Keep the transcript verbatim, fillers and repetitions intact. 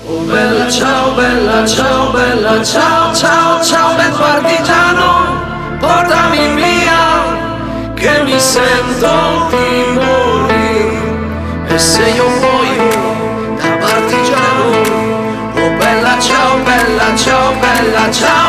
Oh bella ciao, bella ciao, bella ciao, ciao, ciao bel partigiano, portami via, che mi sento di morire. E se io muoio da partigiano, oh bella ciao, bella ciao, bella ciao.